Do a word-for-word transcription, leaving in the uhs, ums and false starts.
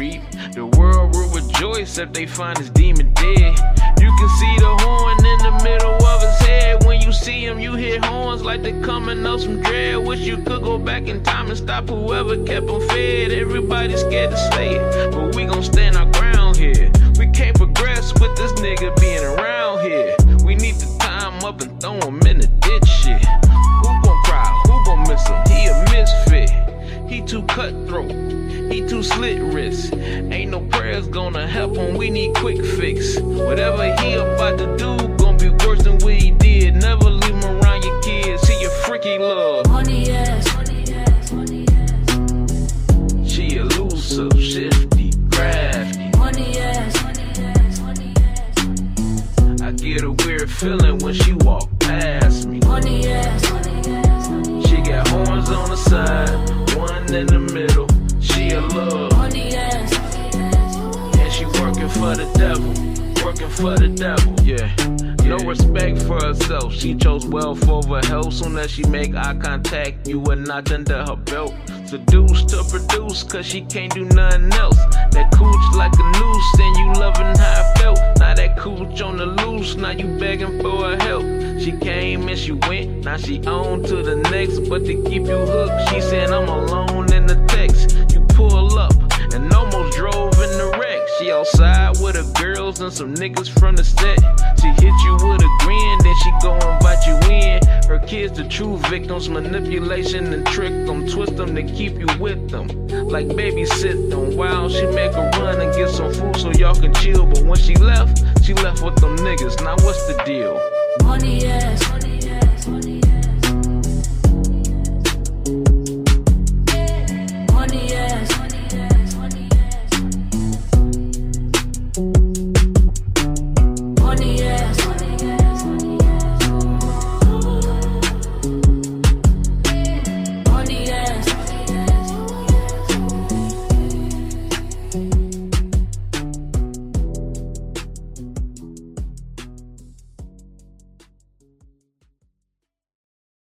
creep. The world will rejoice if they find his demon dead. You can see the horn in the middle of his head. When you see him, you hear horns like they coming up some dread. Wish you could go back in time and stop whoever kept him fed. Everybody's scared to say it, but we gon' stand our ground here. We can't progress with this nigga being around here. We need to tie him up and throw him in the ditch shit. Who gon' cry? Who gon' miss him? He a misfit. He too cutthroat. He too slit wrist. Ain't no prayers gonna help him. We need quick fix. Whatever he about to do gon' be worse than what he did. Never leave him around your kids. He a freaky love. Money ass, money ass, money ass. She elusive, shifty, crafty. Money ass, money ass, money ass. I get a weird feeling when she walk past me. Money ass, money ass, money ass. She got horns on the side, one in the middle. She a love. Money ass, money ass, money ass. And she working for the devil, working for the devil, yeah. No respect for herself, she chose wealth over health. Soon as she make eye contact, you a notch under her belt. Seduced to produce, cause she can't do nothing else. That cooch like a noose, and you loving how I felt. Now that cooch on the loose, now you begging for her help. She came and she went, now she on to the next. But to keep you hooked, she said I'm alone in the text. You pull up and almost drove in the wreck. She outside with her girls and some niggas from the set. She hit you with a grin, then she go invite you in. Her kids the true victims, manipulation and trick them, twist them to keep you with them, like babysit them while she make a run and get some food so y'all can chill. But when she left, she left with them niggas. Now what's the deal? Money ass, money ass, money ass.